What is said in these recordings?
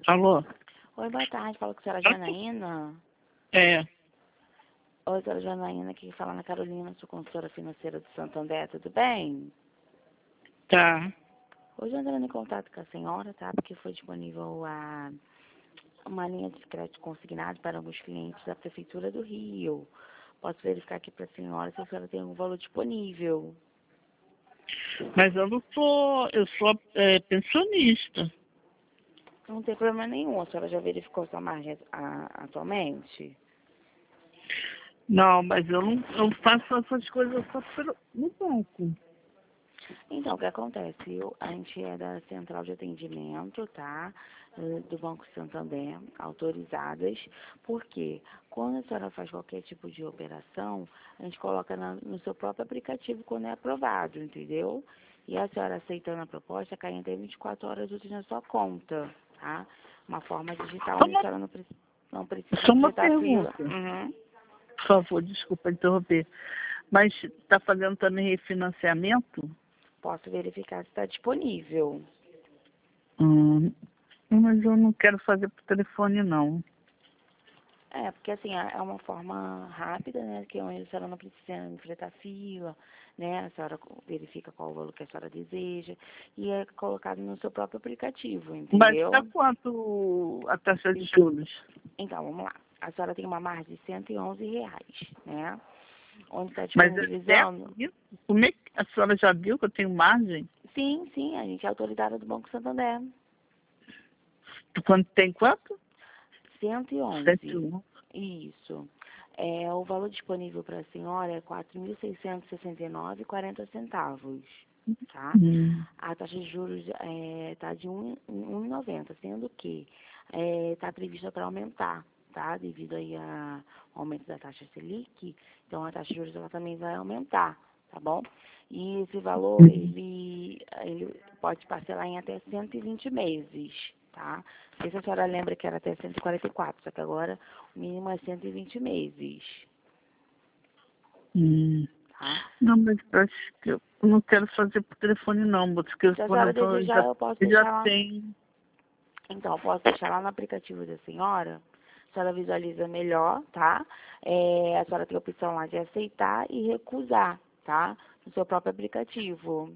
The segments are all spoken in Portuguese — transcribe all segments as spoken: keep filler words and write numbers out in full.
Alô? Oi, boa tarde. Fala com a senhora Janaína. É, Oi, senhora Janaína, aqui fala na Carolina, sou consultora financeira do Santander, tudo bem? tá. Hoje eu entrando em contato com a senhora, tá? Porque foi disponível a, uma linha de crédito consignado para alguns clientes da Prefeitura do Rio. Posso verificar aqui para a senhora se a senhora tem algum valor disponível. Mas eu não sou, eu sou é, pensionista. Não tem problema nenhum. A senhora já verificou sua margem a, atualmente? Não, mas eu não eu faço essas coisas só pelo, no banco. Então, o que acontece? Eu, a gente é da central de atendimento, tá? Eh, Do Banco Santander, autorizadas. Por quê? Quando a senhora faz qualquer tipo de operação, a gente coloca na- no seu próprio aplicativo quando é aprovado, entendeu? E a senhora aceitando a proposta, cai em até vinte e quatro horas úteis na sua conta, tá? Uma forma digital Só onde a uma, senhora não, preci- não precisa só uma enfrentar fila. pergunta, Uhum. por favor, desculpa interromper. Mas está fazendo também refinanciamento? Posso verificar se está disponível. Hum, mas eu não quero fazer por telefone, não. É, porque assim, é é uma forma rápida, né, que onde a senhora não precisa enfrentar fila, né, a senhora verifica qual o valor que a senhora deseja e é colocado no seu próprio aplicativo, Mas está entendeu? quanto a taxa de juros? Então, vamos lá. A senhora tem uma margem de cento e onze reais, né, onde está Mas é disponibilizando. certo isso? Como é que a senhora já viu que eu tenho margem? Sim, sim, a gente é autorizada do Banco Santander. Quando tem quanto? cento e Cento e onze. um. Isso. É, o valor disponível para a senhora é quatro mil seiscentos e sessenta e nove reais e quarenta centavos, tá? Hum. A taxa de juros está de um vírgula noventa, sendo que está prevista para aumentar, tá? Devido aí a- ao aumento da taxa Selic, então a taxa de juros ela também vai aumentar, tá bom? E esse valor, ele, ele pode parcelar em até cento e vinte meses, tá? Não sei se a senhora lembra que era até cento e quarenta e quatro, só que agora o mínimo é cento e vinte meses, Hum. tá? Não, mas eu acho que eu não quero fazer por telefone, não. Porque Se a quando senhora eu vou, eu desejar, já, eu posso eu já deixar lá. tenho. Então, eu posso deixar lá no aplicativo da senhora. A senhora visualiza melhor, tá? É, a senhora tem a opção lá de aceitar e recusar, tá? No seu próprio aplicativo.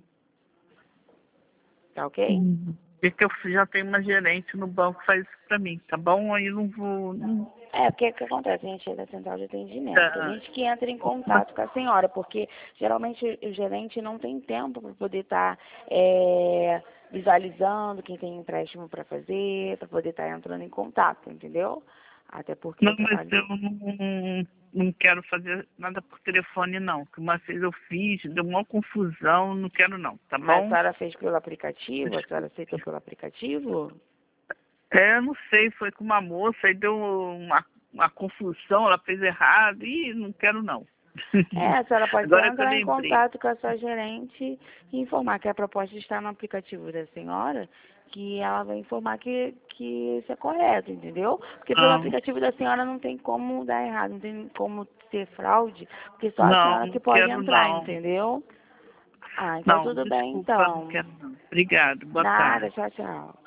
Tá ok? Hum. Porque eu já tenho uma gerente no banco que faz isso pra mim, tá bom? Aí eu não vou. Não, É, porque o que acontece? A gente é da central de atendimento. A tá. gente que entra em contato com a senhora, porque geralmente o gerente não tem tempo para poder estar visualizando quem tem empréstimo para fazer, para poder estar entrando em contato, entendeu? Até porque Não, o mas trabalho. eu não, não quero fazer nada por telefone, não. Que uma vez eu fiz, deu uma confusão, não quero não, tá Mas a bom? senhora fez pelo aplicativo? A senhora aceitou pelo aplicativo? É, eu não sei, foi com uma moça, aí deu uma, uma confusão, ela fez errado, e não quero não. É, a senhora pode só Agora que eu entrar em lembrei. contato com a sua gerente e informar que a proposta está no aplicativo da senhora, que ela vai informar que, que isso é correto, entendeu? Porque pelo Não, aplicativo da senhora não tem como dar errado, não tem como ter fraude, porque só a não, senhora não que pode quero entrar, não. entendeu? Ah, então Não, tudo bem, desculpa, não então. quero não. Obrigado, boa Nada, tarde. tchau, tchau.